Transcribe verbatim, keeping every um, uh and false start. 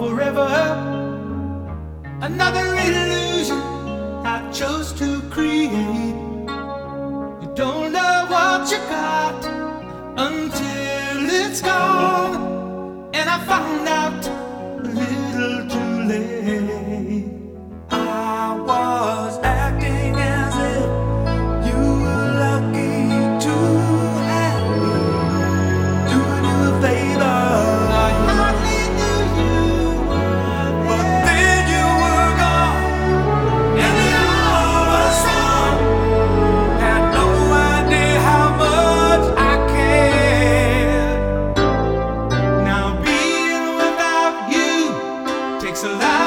forever. Another illusion I chose to create. You don't know what you got until it's gone, and I found out a little too late. I was acting as if you were lucky to have me, doing you a favor. I hardly knew you were there, but then you were gone, and it all was wrong. Had no idea how much I cared. Now being without you takes a lot.